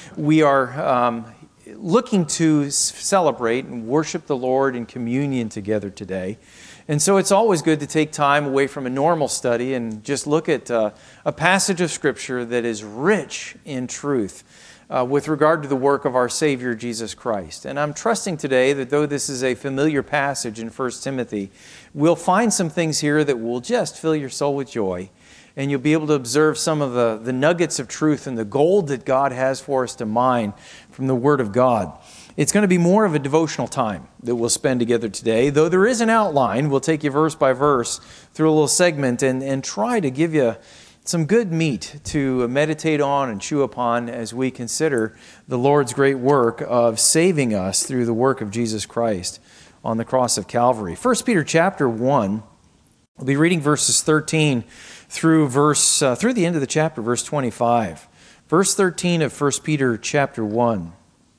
we are looking to celebrate and worship the Lord in communion together today. And so it's always good to take time away from a normal study and just look at a passage of Scripture that is rich in truth with regard to the work of our Savior, Jesus Christ. And I'm trusting today that though this is a familiar passage in 1 Timothy, we'll find some things here that will just fill your soul with joy. And you'll be able to observe some of the nuggets of truth and the gold that God has for us to mine from the Word of God. It's going to be more of a devotional time that we'll spend together today. Though there is an outline, we'll take you verse by verse through a little segment and try to give you some good meat to meditate on and chew upon as we consider the Lord's great work of saving us through the work of Jesus Christ on the cross of Calvary. 1 Peter chapter 1, we'll be reading verses 13 through the end of the chapter, verse 25. Verse 13 of 1 Peter chapter 1.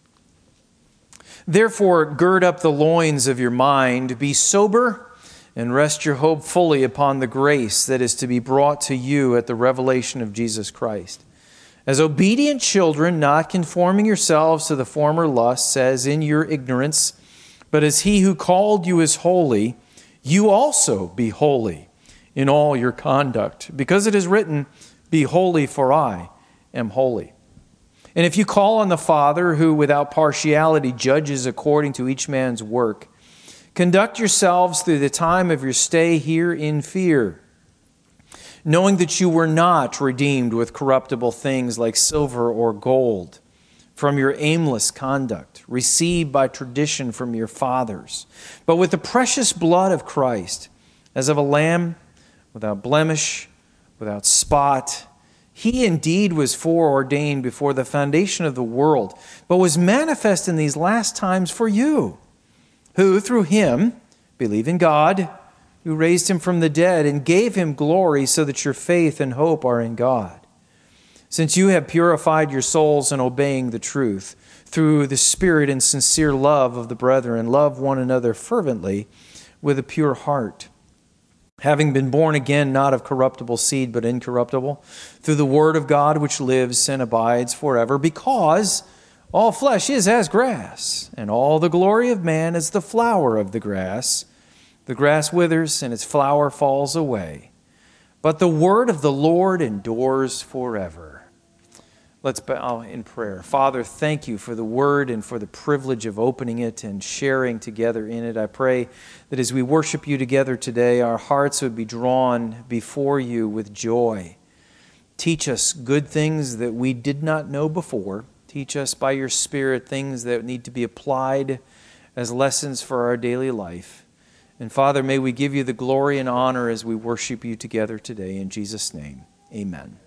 Therefore, gird up the loins of your mind, be sober, and rest your hope fully upon the grace that is to be brought to you at the revelation of Jesus Christ. As obedient children, not conforming yourselves to the former lusts, as in your ignorance, but as He who called you is holy, you also be holy in all your conduct. Because it is written, be holy, for I am holy. And if you call on the Father, who without partiality judges according to each man's work, conduct yourselves through the time of your stay here in fear, knowing that you were not redeemed with corruptible things like silver or gold from your aimless conduct, received by tradition from your fathers, but with the precious blood of Christ, as of a lamb without blemish, without spot. He indeed was foreordained before the foundation of the world, but was manifest in these last times for you, who through Him believe in God, who raised Him from the dead and gave Him glory, so that your faith and hope are in God. Since you have purified your souls in obeying the truth, through the Spirit and sincere love of the brethren, love one another fervently with a pure heart, having been born again, not of corruptible seed, but incorruptible, through the Word of God which lives and abides forever, because all flesh is as grass, and all the glory of man is the flower of the grass. The grass withers, and its flower falls away, but the word of the Lord endures forever. Let's bow in prayer. Father, thank you for the word and for the privilege of opening it and sharing together in it. I pray that as we worship you together today, our hearts would be drawn before you with joy. Teach us good things that we did not know before. Teach us by your Spirit things that need to be applied as lessons for our daily life. And Father, may we give you the glory and honor as we worship you together today. In Jesus' name, amen.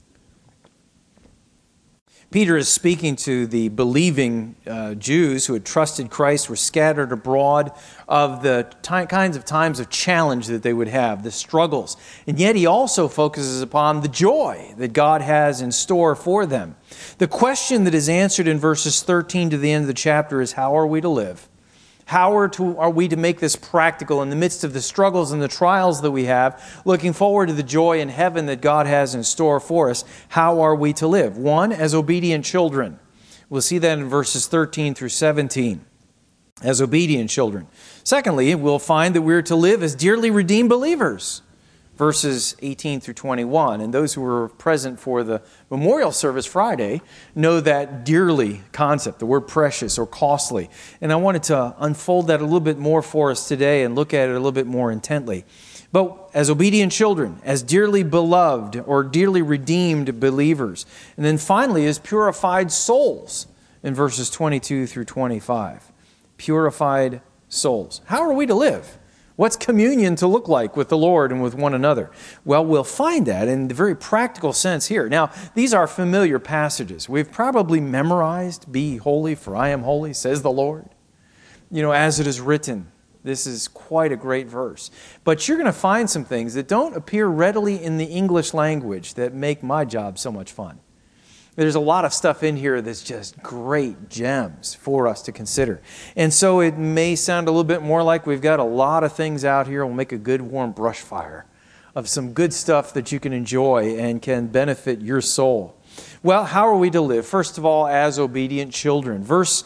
Peter is speaking to the believing Jews who had trusted Christ, were scattered abroad, of the kinds of times of challenge that they would have, the struggles. And yet he also focuses upon the joy that God has in store for them. The question that is answered in verses 13 to the end of the chapter is, how are we to live? How are we to make this practical in the midst of the struggles and the trials that we have, looking forward to the joy in heaven that God has in store for us? How are we to live? One, as obedient children. We'll see that in verses 13 through 17. As obedient children. Secondly, we'll find that we're to live as dearly redeemed believers. Verses 18 through 21. And those who were present for the memorial service Friday know that dearly concept, the word precious or costly. And I wanted to unfold that a little bit more for us today and look at it a little bit more intently. But as obedient children, as dearly beloved or dearly redeemed believers. And then finally, as purified souls in verses 22 through 25. Purified souls. How are we to live? What's communion to look like with the Lord and with one another? Well, we'll find that in the very practical sense here. Now, these are familiar passages. We've probably memorized, be holy, for I am holy, says the Lord. You know, as it is written, this is quite a great verse. But you're going to find some things that don't appear readily in the English language that make my job so much fun. There's a lot of stuff in here that's just great gems for us to consider. And so it may sound a little bit more like we've got a lot of things out here. We'll make a good warm brush fire of some good stuff that you can enjoy and can benefit your soul. Well, how are we to live? First of all, as obedient children. Verse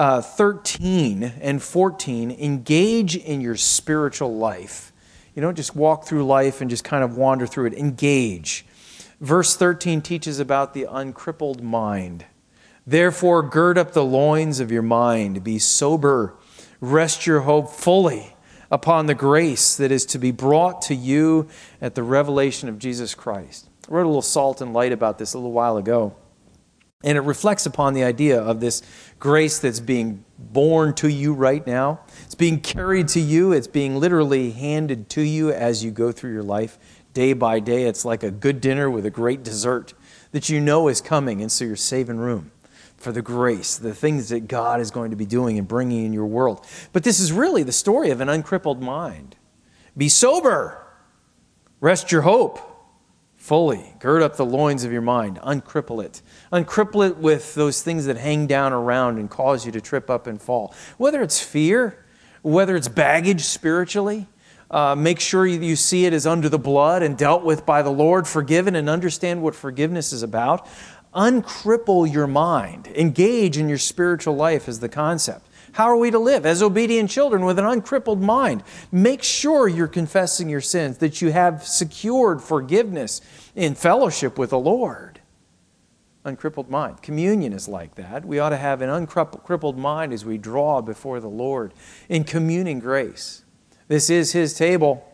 13 and 14, engage in your spiritual life. You don't just walk through life and just kind of wander through it. Engage. Verse 13 teaches about the uncrippled mind. Therefore, gird up the loins of your mind. Be sober. Rest your hope fully upon the grace that is to be brought to you at the revelation of Jesus Christ. I wrote a little Salt and Light about this a little while ago. And it reflects upon the idea of this grace that's being born to you right now. It's being carried to you. It's being literally handed to you as you go through your life day by day. It's like a good dinner with a great dessert that you know is coming. And so you're saving room for the grace, the things that God is going to be doing and bringing in your world. But this is really the story of an uncrippled mind. Be sober. Rest your hope fully. Gird up the loins of your mind. Uncripple it. Uncripple it with those things that hang down around and cause you to trip up and fall. Whether it's fear, whether it's baggage spiritually, make sure you see it as under the blood and dealt with by the Lord, forgiven, and understand what forgiveness is about. Uncripple your mind. Engage in your spiritual life is the concept. How are we to live? As obedient children with an uncrippled mind. Make sure you're confessing your sins, that you have secured forgiveness in fellowship with the Lord. Uncrippled mind. Communion is like that. We ought to have an uncrippled mind as we draw before the Lord in communing grace. This is His table.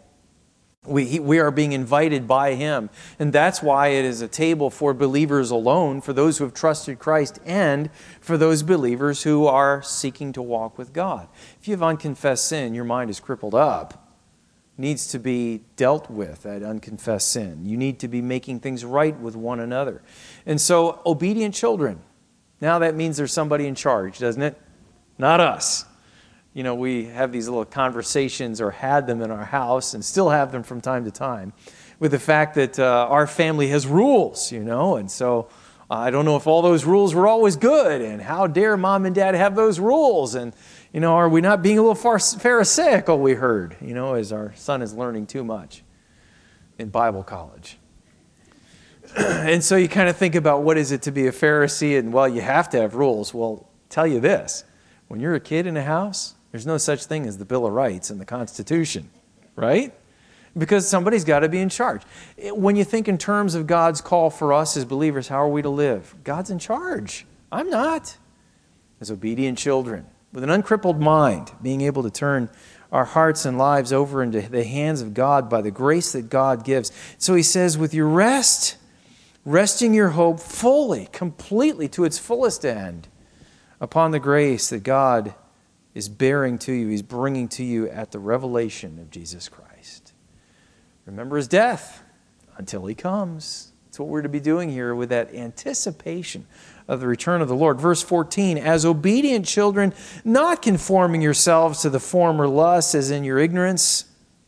We are being invited by Him. And that's why it is a table for believers alone, for those who have trusted Christ and for those believers who are seeking to walk with God. If you have unconfessed sin, your mind is crippled up. It needs to be dealt with, that unconfessed sin. You need to be making things right with one another. And so, obedient children. Now that means there's somebody in charge, doesn't it? Not us. You know, we have these little conversations, or had them in our house, and still have them from time to time, with the fact that our family has rules, and so I don't know if all those rules were always good, and how dare Mom and Dad have those rules, and, are we not being a little pharisaical, we heard, as our son is learning too much in Bible college. And so you kind of think about, what is it to be a Pharisee, and, well, you have to have rules. Well, tell you this, when you're a kid in a house, there's no such thing as the Bill of Rights and the Constitution, right? Because somebody's got to be in charge. When you think in terms of God's call for us as believers, how are we to live? God's in charge. I'm not. As obedient children, with an uncrippled mind, being able to turn our hearts and lives over into the hands of God by the grace that God gives. So He says, with your resting your hope fully, completely to its fullest end, upon the grace that God is bearing to you, He's bringing to you at the revelation of Jesus Christ. Remember His death until He comes. That's what we're to be doing here with that anticipation of the return of the Lord. Verse 14, as obedient children, not conforming yourselves to the former lusts as in your ignorance.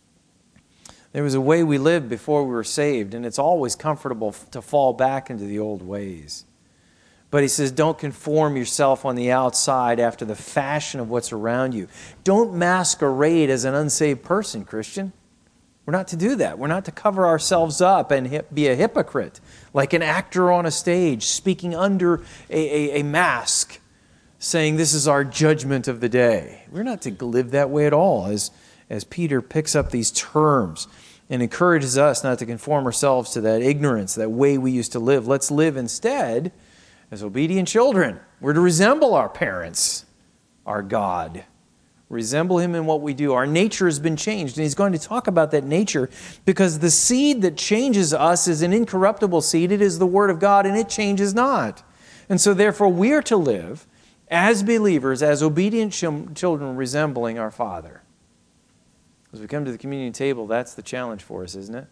There was a way we lived before we were saved, and it's always comfortable to fall back into the old ways. But He says, don't conform yourself on the outside after the fashion of what's around you. Don't masquerade as an unsaved person, Christian. We're not to do that. We're not to cover ourselves up and be a hypocrite, like an actor on a stage, speaking under a mask, saying this is our judgment of the day. We're not to live that way at all, as Peter picks up these terms and encourages us not to conform ourselves to that ignorance, that way we used to live. Let's live instead as obedient children. We're to resemble our parents, our God. Resemble Him in what we do. Our nature has been changed, and He's going to talk about that nature because the seed that changes us is an incorruptible seed. It is the Word of God, and it changes not. And so therefore we are to live as believers, as obedient children resembling our Father. As we come to the communion table, that's the challenge for us, isn't it?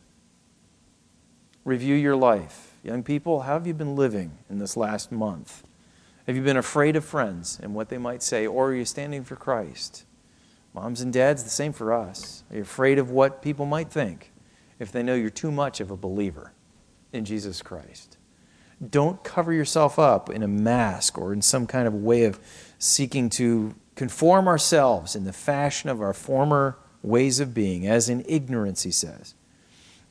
Review your life. Young people, how have you been living in this last month? Have you been afraid of friends and what they might say, or are you standing for Christ? Moms and dads, the same for us. Are you afraid of what people might think if they know you're too much of a believer in Jesus Christ? Don't cover yourself up in a mask or in some kind of way of seeking to conform ourselves in the fashion of our former ways of being, as in ignorance, he says.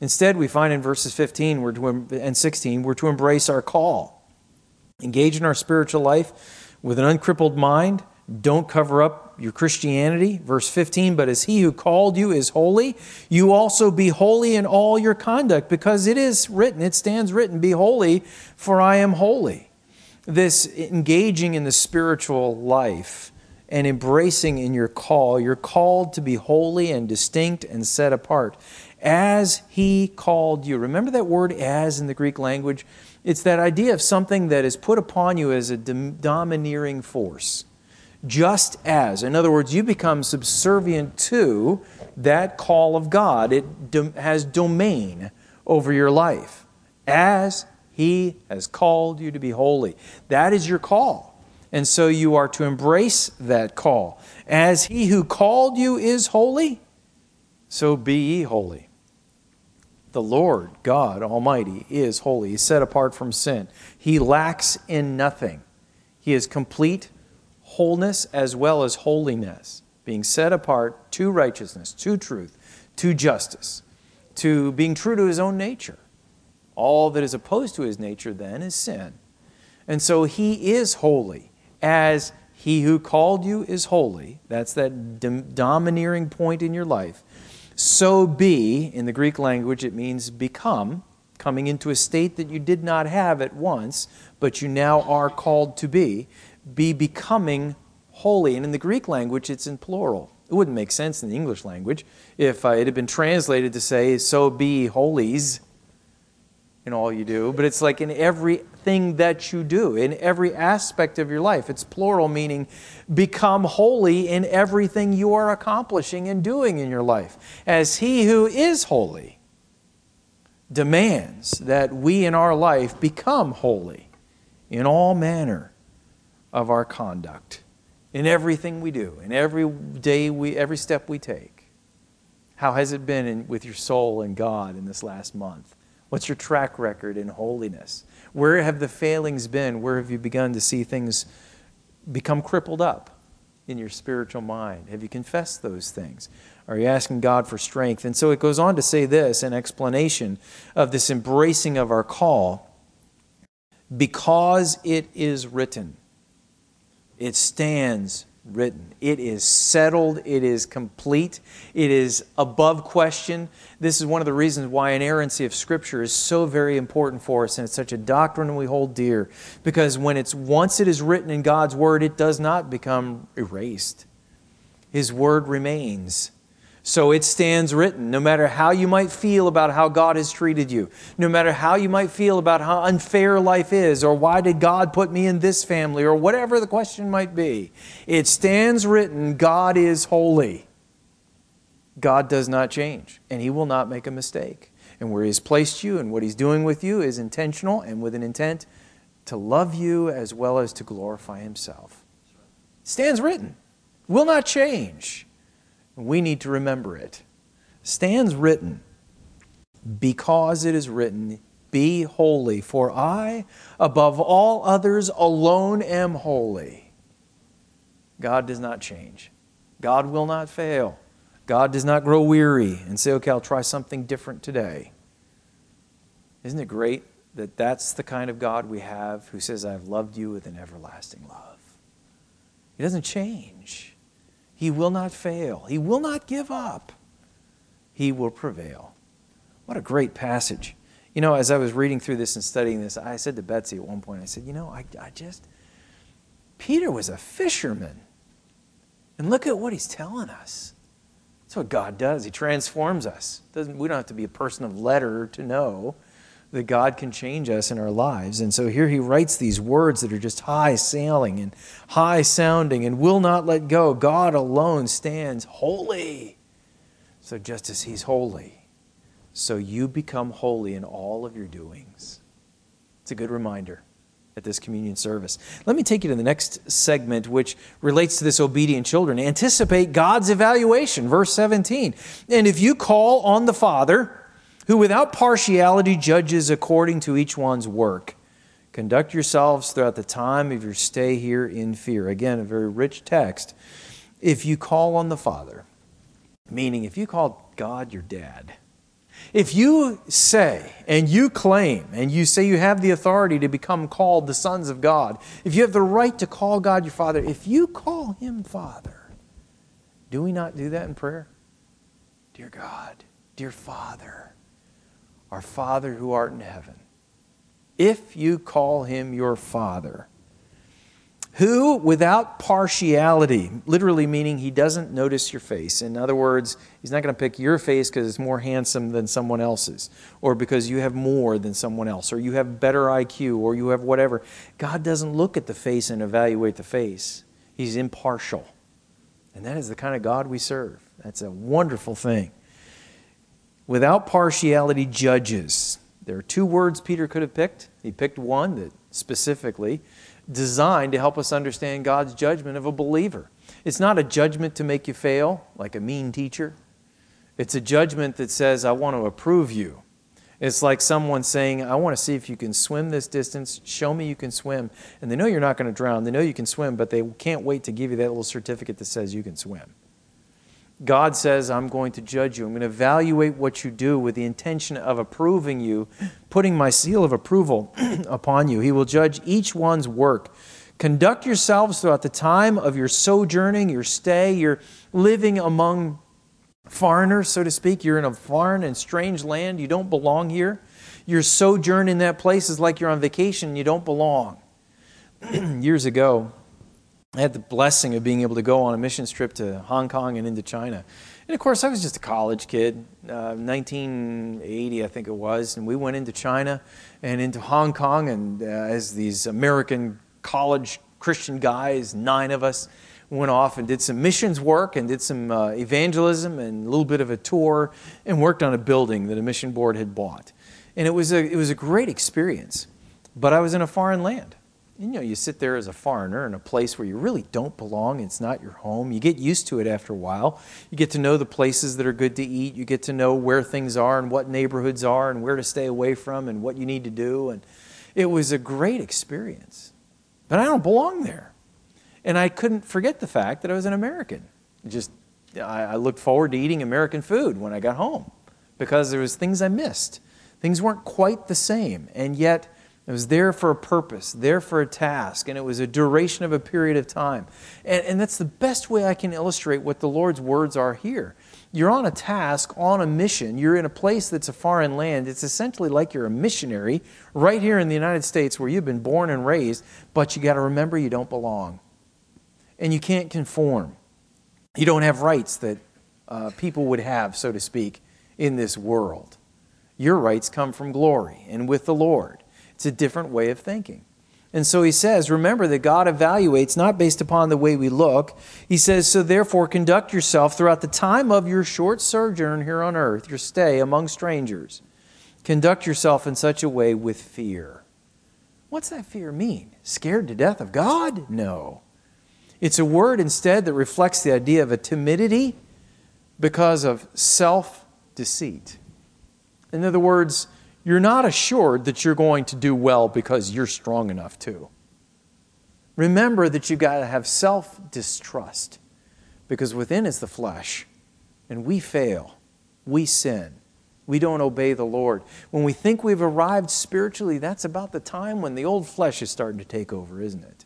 Instead, we find in verses 15 and 16, we're to embrace our call. Engage in our spiritual life with an uncrippled mind. Don't cover up your Christianity. Verse 15, but as he who called you is holy, you also be holy in all your conduct, because it is written, it stands written, be holy, for I am holy. This engaging in the spiritual life and embracing in your call, you're called to be holy and distinct and set apart. As he called you. Remember that word as in the Greek language? It's that idea of something that is put upon you as a domineering force. Just as. In other words, you become subservient to that call of God. It has domain over your life. As he has called you to be holy. That is your call. And so you are to embrace that call. As he who called you is holy, so be ye holy. The Lord God Almighty is holy. He's set apart from sin. He lacks in nothing. He is complete wholeness as well as holiness, being set apart to righteousness, to truth, to justice, to being true to his own nature. All that is opposed to his nature then is sin. And so he is holy. As he who called you is holy, that's that domineering point in your life. So be, in the Greek language, it means become, coming into a state that you did not have at once, but you now are called to be becoming holy. And in the Greek language, it's in plural. It wouldn't make sense in the English language if it had been translated to say, so be holies in all you do. But it's like in everything that you do, in every aspect of your life. It's plural, meaning become holy in everything you are accomplishing and doing in your life. As he who is holy demands that we in our life become holy in all manner of our conduct, in everything we do, in every step we take. How has it been with your soul and God in this last month? What's your track record in holiness? Where have the failings been? Where have you begun to see things become crippled up in your spiritual mind? Have you confessed those things? Are you asking God for strength? And so it goes on to say this, an explanation of this embracing of our call. Because it is written. It stands written. It is settled. It is complete. It is above question. This is one of the reasons why inerrancy of Scripture is so very important for us, and it's such a doctrine we hold dear. Because once it is written in God's Word, it does not become erased. His Word remains. So it stands written, no matter how you might feel about how God has treated you, no matter how you might feel about how unfair life is, or why did God put me in this family, or whatever the question might be. It stands written, God is holy. God does not change, and He will not make a mistake. And where He has placed you and what He's doing with you is intentional and with an intent to love you as well as to glorify Himself. It stands written, will not change. We need to remember it. Stands written, because it is written, be holy, for I, above all others, alone am holy. God does not change. God will not fail. God does not grow weary and say, okay, I'll try something different today. Isn't it great that that's the kind of God we have who says, I've loved you with an everlasting love? He doesn't change. He will not fail. He will not give up. He will prevail. What a great passage. You know, as I was reading through this and studying this, I said to Betsy at one point, I said, Peter was a fisherman. And look at what he's telling us. That's what God does. He transforms us. We don't have to be a person of letter to know that God can change us in our lives. And so here he writes these words that are just high sailing and high sounding and will not let go. God alone stands holy. So just as He's holy, so you become holy in all of your doings. It's a good reminder at this communion service. Let me take you to the next segment, which relates to this obedient children. Anticipate God's evaluation. Verse 17. And if you call on the Father, who without partiality judges according to each one's work, conduct yourselves throughout the time of your stay here in fear. Again, a very rich text. If you call on the Father, meaning if you call God your dad, If you say and you claim and you say you have the authority to become called the sons of God, if you have the right to call God your Father, if you call Him Father, do we not do that in prayer? Dear God, dear Father, our Father who art in heaven, if you call Him your Father, who, without partiality, literally meaning He doesn't notice your face. In other words, He's not going to pick your face because it's more handsome than someone else's, or because you have more than someone else, or you have better IQ, or you have whatever. God doesn't look at the face and evaluate the face. He's impartial. And that is the kind of God we serve. That's a wonderful thing. Without partiality judges. There are two words Peter could have picked. He picked one that specifically designed to help us understand God's judgment of a believer. It's not a judgment to make you fail, like a mean teacher. It's a judgment that says, I want to approve you. It's like someone saying, I want to see if you can swim this distance. Show me you can swim. And they know you're not going to drown. They know you can swim, but they can't wait to give you that little certificate that says you can swim. God says, I'm going to judge you. I'm going to evaluate what you do with the intention of approving you, putting my seal of approval upon you. He will judge each one's work. Conduct yourselves throughout the time of your sojourning, your stay. You're living among foreigners, so to speak. You're in a foreign and strange land. You don't belong here. Your sojourn in that place is like you're on vacation. You don't belong. Years ago, I had the blessing of being able to go on a missions trip to Hong Kong and into China. And of course, I was just a college kid, 1980, I think it was. And we went into China and into Hong Kong. And as these American college Christian guys, 9 of us, went off and did some missions work and did some evangelism and a little bit of a tour and worked on a building that a mission board had bought. And it was a great experience. But I was in a foreign land. You know, you sit there as a foreigner in a place where you really don't belong. It's not your home. You get used to it after a while. You get to know the places that are good to eat. You get to know where things are and what neighborhoods are and where to stay away from and what you need to do. And it was a great experience. But I don't belong there. And I couldn't forget the fact that I was an American. I looked forward to eating American food when I got home because there was things I missed. Things weren't quite the same. And yet, it was there for a purpose, there for a task, and it was a duration of a period of time. And that's the best way I can illustrate what the Lord's words are here. You're on a task, on a mission. You're in a place that's a foreign land. It's essentially like you're a missionary right here in the United States where you've been born and raised, but you got to remember you don't belong. And you can't conform. You don't have rights that people would have, so to speak, in this world. Your rights come from glory and with the Lord. It's a different way of thinking. And so he says, remember that God evaluates not based upon the way we look. He says, so therefore conduct yourself throughout the time of your short sojourn here on earth, your stay among strangers. Conduct yourself in such a way with fear. What's that fear mean? Scared to death of God? No. It's a word instead that reflects the idea of a timidity because of self-deceit. In other words, you're not assured that you're going to do well because you're strong enough to. Remember that you've got to have self-distrust because within is the flesh and we fail. We sin. We don't obey the Lord. When we think we've arrived spiritually, that's about the time when the old flesh is starting to take over, isn't it?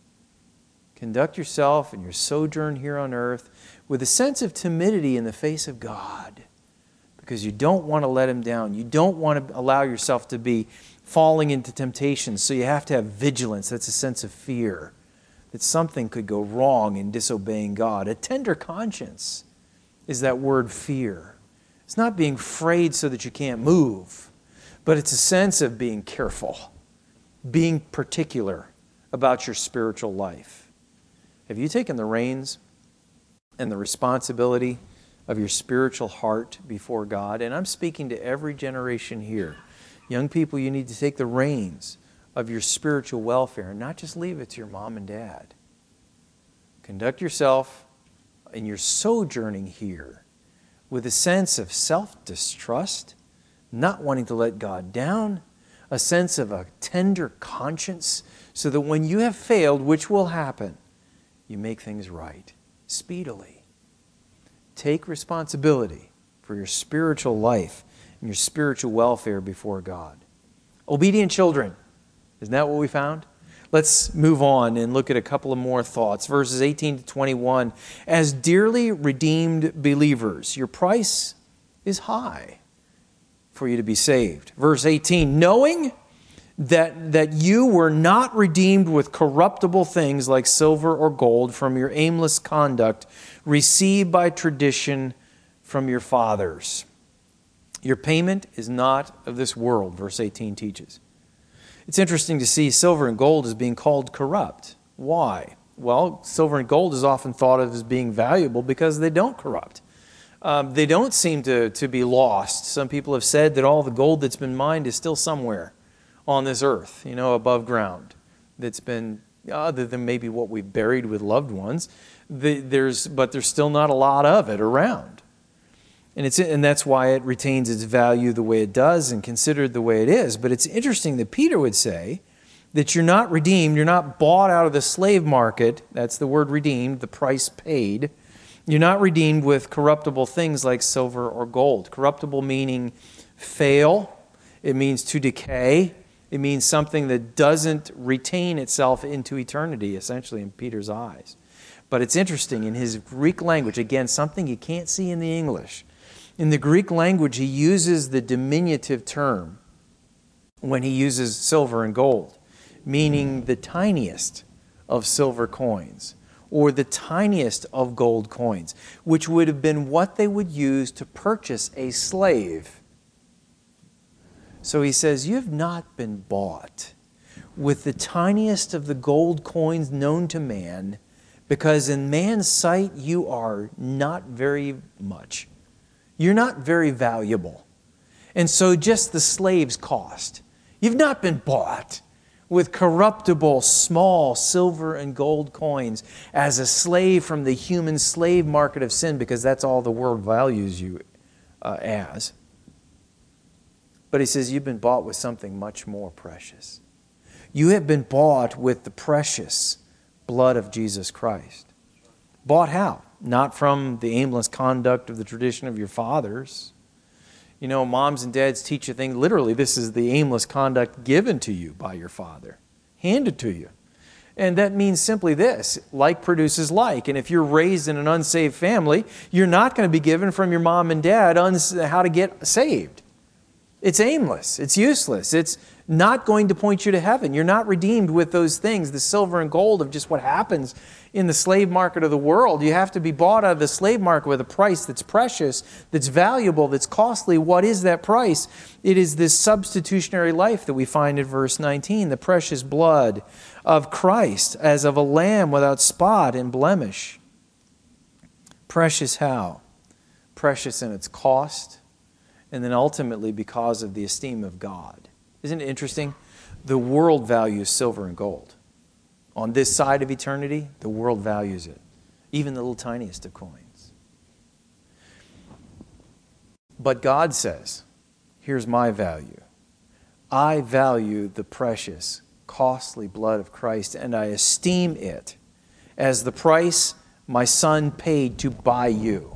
Conduct yourself in your sojourn here on earth with a sense of timidity in the face of God. Because you don't want to let Him down. You don't want to allow yourself to be falling into temptation. So you have to have vigilance. That's a sense of fear that something could go wrong in disobeying God. A tender conscience is that word fear. It's not being afraid so that you can't move, but it's a sense of being careful, being particular about your spiritual life. Have you taken the reins and the responsibility of your spiritual heart before God? And I'm speaking to every generation here. Young people, you need to take the reins of your spiritual welfare and not just leave it to your mom and dad. Conduct yourself in your sojourning here with a sense of self-distrust, not wanting to let God down, a sense of a tender conscience, so that when you have failed, which will happen, you make things right speedily. Take responsibility for your spiritual life and your spiritual welfare before God. Obedient children. Isn't that what we found? Let's move on and look at a couple of more thoughts. Verses 18 to 21. As dearly redeemed believers, your price is high for you to be saved. Verse 18, knowing that you were not redeemed with corruptible things like silver or gold from your aimless conduct received by tradition from your fathers. Your payment is not of this world, verse 18 teaches. It's interesting to see silver and gold as being called corrupt. Why? Well, silver and gold is often thought of as being valuable because they don't corrupt. They don't seem to be lost. Some people have said that all the gold that's been mined is still somewhere on this earth, above ground. That's been, other than maybe what we've buried with loved ones, but there's still not a lot of it around. And that's why it retains its value the way it does and considered the way it is. But it's interesting that Peter would say that you're not redeemed, you're not bought out of the slave market. That's the word redeemed, the price paid. You're not redeemed with corruptible things like silver or gold. Corruptible meaning fail. It means to decay. It means something that doesn't retain itself into eternity, essentially, in Peter's eyes. But it's interesting, in his Greek language, again, something you can't see in the English. In the Greek language, he uses the diminutive term when he uses silver and gold, meaning the tiniest of silver coins or the tiniest of gold coins, which would have been what they would use to purchase a slave. So he says, you have not been bought with the tiniest of the gold coins known to man, because in man's sight you are not very much. You're not very valuable. And so just the slave's cost. You've not been bought with corruptible, small silver and gold coins as a slave from the human slave market of sin, because that's all the world values you as. But he says you've been bought with something much more precious. You have been bought with the precious blood of Jesus Christ. Bought how? Not from the aimless conduct of the tradition of your fathers. Moms and dads teach a thing. Literally, this is the aimless conduct given to you by your father, handed to you. And that means simply this: like produces like. And if you're raised in an unsaved family, you're not going to be given from your mom and dad how to get saved. It's aimless. It's useless. It's not going to point you to heaven. You're not redeemed with those things, the silver and gold of just what happens in the slave market of the world. You have to be bought out of the slave market with a price that's precious, that's valuable, that's costly. What is that price? It is this substitutionary life that we find in verse 19, the precious blood of Christ as of a lamb without spot and blemish. Precious how? Precious in its cost, and then ultimately because of the esteem of God. Isn't it interesting? The world values silver and gold. On this side of eternity, the world values it, even the little tiniest of coins. But God says, here's my value. I value the precious, costly blood of Christ, and I esteem it as the price my Son paid to buy you.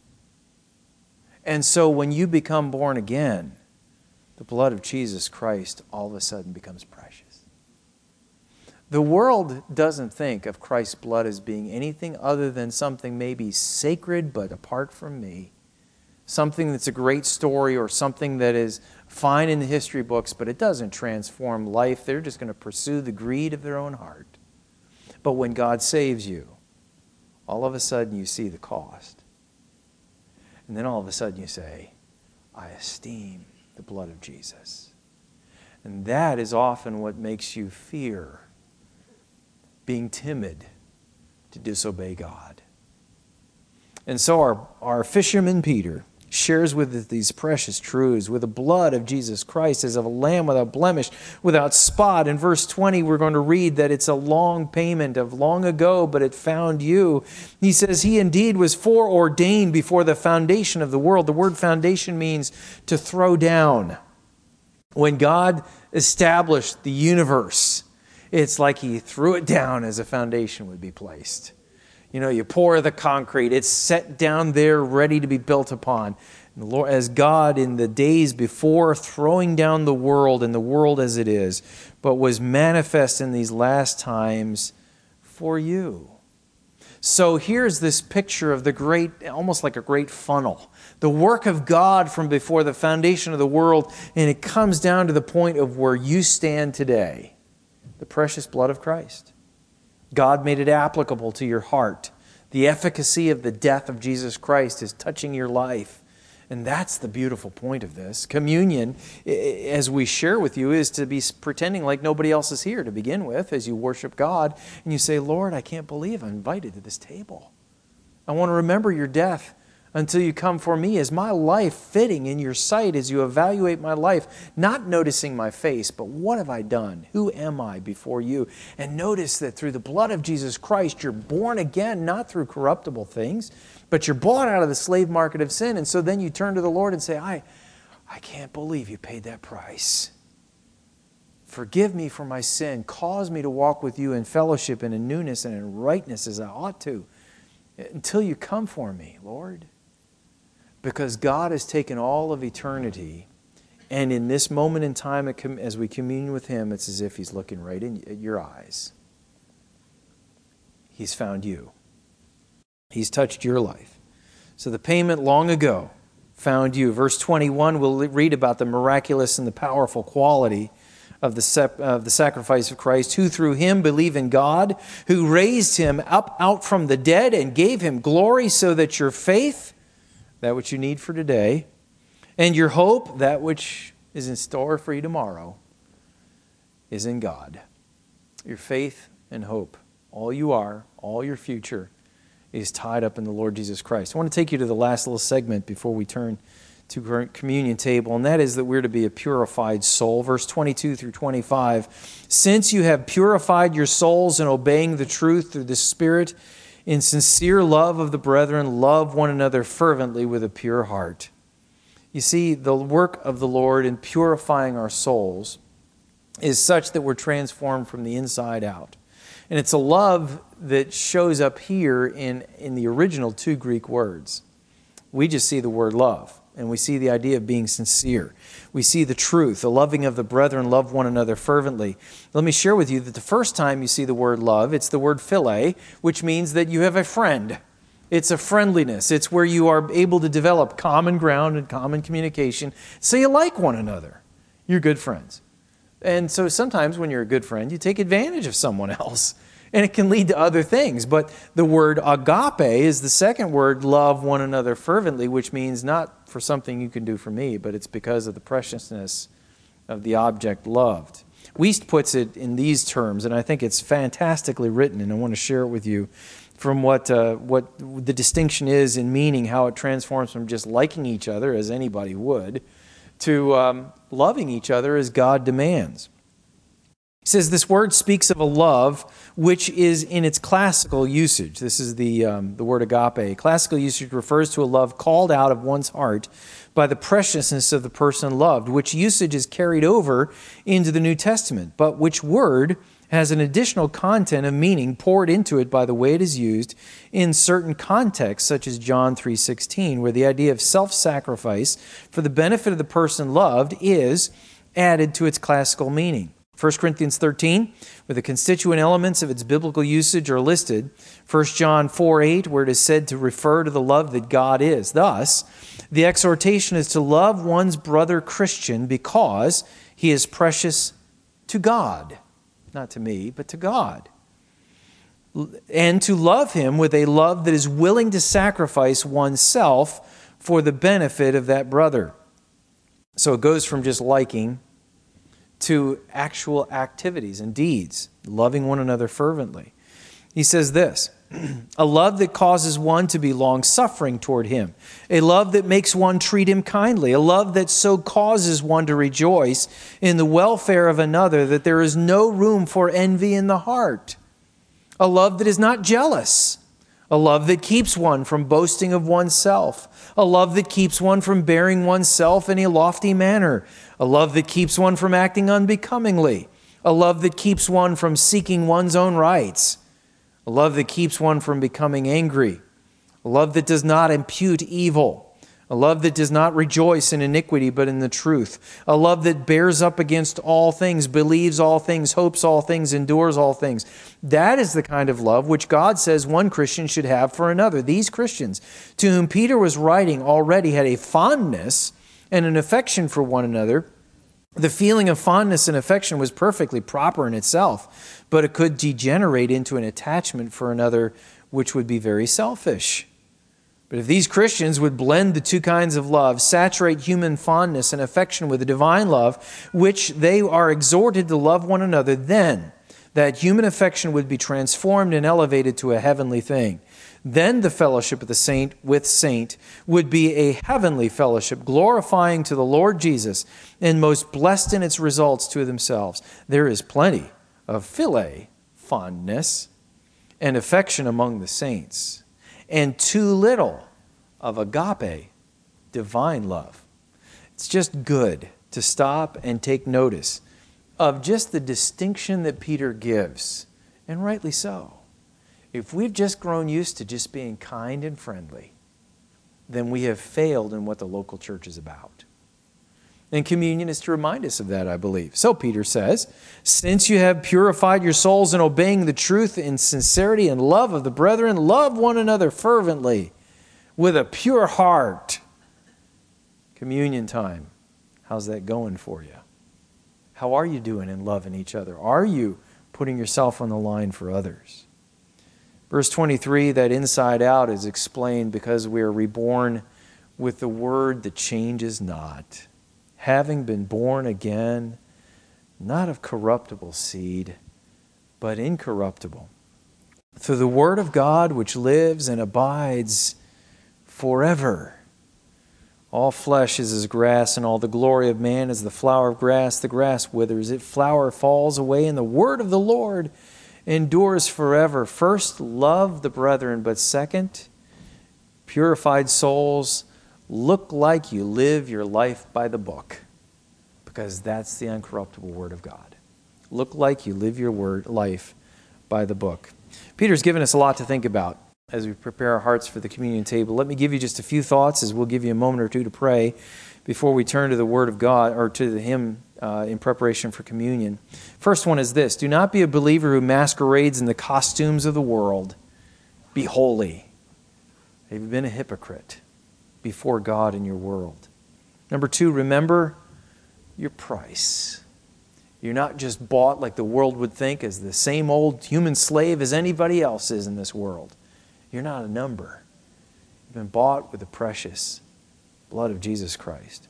And so when you become born again, the blood of Jesus Christ all of a sudden becomes precious. The world doesn't think of Christ's blood as being anything other than something maybe sacred but apart from me. Something that's a great story or something that is fine in the history books, but it doesn't transform life. They're just going to pursue the greed of their own heart. But when God saves you, all of a sudden you see the cost. And then all of a sudden you say, I esteem the blood of Jesus. And that is often what makes you fear being timid to disobey God. And so our fisherman Peter shares with us these precious truths with the blood of Jesus Christ as of a lamb without blemish, without spot. In verse 20, we're going to read that it's a long payment of long ago, but it found you. He says, he indeed was foreordained before the foundation of the world. The word foundation means to throw down. When God established the universe, it's like he threw it down as a foundation would be placed. You pour the concrete. It's set down there ready to be built upon. The Lord, as God in the days before throwing down the world and the world as it is, but was manifest in these last times for you. So here's this picture of the great, almost like a great funnel. The work of God from before the foundation of the world, and it comes down to the point of where you stand today. The precious blood of Christ. God made it applicable to your heart. The efficacy of the death of Jesus Christ is touching your life. And that's the beautiful point of this. Communion, as we share with you, is to be pretending like nobody else is here to begin with as you worship God. And you say, Lord, I can't believe I'm invited to this table. I want to remember your death until you come for me. Is my life fitting in your sight as you evaluate my life? Not noticing my face, but what have I done? Who am I before you? And notice that through the blood of Jesus Christ, you're born again, not through corruptible things, but you're bought out of the slave market of sin. And so then you turn to the Lord and say, I can't believe you paid that price. Forgive me for my sin. Cause me to walk with you in fellowship and in newness and in rightness as I ought to. Until you come for me, Lord. Because God has taken all of eternity, and in this moment in time as we commune with Him, it's as if He's looking right in your eyes. He's found you. He's touched your life. So the payment long ago found you. Verse 21, we'll read about the miraculous and the powerful quality of the sacrifice of Christ, who through Him believe in God, who raised Him up out from the dead and gave Him glory, so that your faith, that which you need for today, and your hope, that which is in store for you tomorrow, is in God. Your faith and hope, all you are, all your future, is tied up in the Lord Jesus Christ. I want to take you to the last little segment before we turn to communion table, and that is that we're to be a purified soul. Verse 22 through 25, since you have purified your souls in obeying the truth through the Spirit, in sincere love of the brethren, love one another fervently with a pure heart. You see, the work of the Lord in purifying our souls is such that we're transformed from the inside out. And it's a love that shows up here in the original two Greek words. We just see the word love, and we see the idea of being sincere. We see the truth, the loving of the brethren, love one another fervently. Let me share with you that the first time you see the word love, it's the word phile, which means that you have a friend. It's a friendliness. It's where you are able to develop common ground and common communication, so you like one another. You're good friends. And so sometimes when you're a good friend, you take advantage of someone else. And it can lead to other things. But the word agape is the second word, love one another fervently, which means not for something you can do for me, but it's because of the preciousness of the object loved. Wuest puts it in these terms, and I think it's fantastically written, and I want to share it with you from what the distinction is in meaning, how it transforms from just liking each other, as anybody would, to loving each other as God demands. He says this word speaks of a love which is in its classical usage. This is the word agape. Classical usage refers to a love called out of one's heart by the preciousness of the person loved, which usage is carried over into the New Testament, but which word has an additional content of meaning poured into it by the way it is used in certain contexts, such as John 3:16, where the idea of self-sacrifice for the benefit of the person loved is added to its classical meaning. 1 Corinthians 13, where the constituent elements of its biblical usage are listed. 1 John 4:8, where it is said to refer to the love that God is. Thus, the exhortation is to love one's brother Christian because he is precious to God. Not to me, but to God. And to love him with a love that is willing to sacrifice oneself for the benefit of that brother. So it goes from just liking to actual activities and deeds, loving one another fervently. He says this, a love that causes one to be long-suffering toward him, a love that makes one treat him kindly, a love that so causes one to rejoice in the welfare of another that there is no room for envy in the heart, a love that is not jealous, a love that keeps one from boasting of oneself, a love that keeps one from bearing oneself in a lofty manner, a love that keeps one from acting unbecomingly, a love that keeps one from seeking one's own rights, a love that keeps one from becoming angry, a love that does not impute evil, A love that does not rejoice in iniquity, but in the truth. A love that bears up against all things, believes all things, hopes all things, endures all things. That is the kind of love which God says one Christian should have for another. These Christians, to whom Peter was writing, already had a fondness and an affection for one another. The feeling of fondness and affection was perfectly proper in itself, but it could degenerate into an attachment for another, which would be very selfish. But if these Christians would blend the two kinds of love, saturate human fondness and affection with the divine love, which they are exhorted to love one another, then that human affection would be transformed and elevated to a heavenly thing. Then the fellowship of the saint with saint would be a heavenly fellowship, glorifying to the Lord Jesus and most blessed in its results to themselves. There is plenty of philia, fondness, and affection among the saints, and too little of agape, divine love. It's just good to stop and take notice of just the distinction that Peter gives, and rightly so. If we've just grown used to just being kind and friendly, then we have failed in what the local church is about. And communion is to remind us of that, I believe. So Peter says, since you have purified your souls in obeying the truth in sincerity and love of the brethren, love one another fervently with a pure heart. Communion time. How's that going for you? How are you doing in loving each other? Are you putting yourself on the line for others? Verse 23, that inside out is explained because we are reborn with the word that changes not. Having been born again, not of corruptible seed, but incorruptible, through the word of God which lives and abides forever. All flesh is as grass, and all the glory of man is the flower of grass. The grass withers, its flower falls away, and the word of the Lord endures forever. First, love the brethren, but second, purified souls, look like you live your life by the book, because that's the uncorruptible Word of God. Look like you live your life by the book. Peter's given us a lot to think about as we prepare our hearts for the communion table. Let me give you just a few thoughts as we'll give you a moment or two to pray before we turn to the Word of God, or to the hymn in preparation for communion. First one is this: do not be a believer who masquerades in the costumes of the world. Be holy. Have you been a hypocrite before God in your world? Number two, remember your price. You're not just bought like the world would think as the same old human slave as anybody else is in this world. You're not a number. You've been bought with the precious blood of Jesus Christ.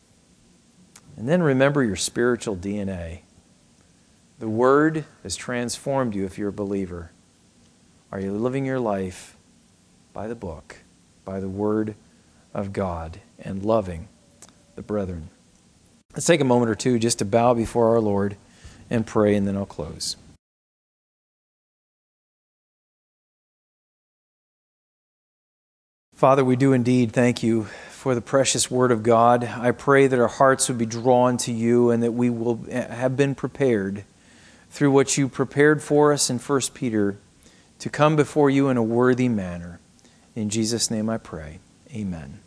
And then remember your spiritual DNA. The Word has transformed you if you're a believer. Are you living your life by the book, by the Word of God, and loving the brethren? Let's take a moment or two just to bow before our Lord and pray, and then I'll close. Father, we do indeed thank you for the precious Word of God. I pray that our hearts would be drawn to you and that we will have been prepared through what you prepared for us in 1 Peter to come before you in a worthy manner. In Jesus' name I pray. Amen.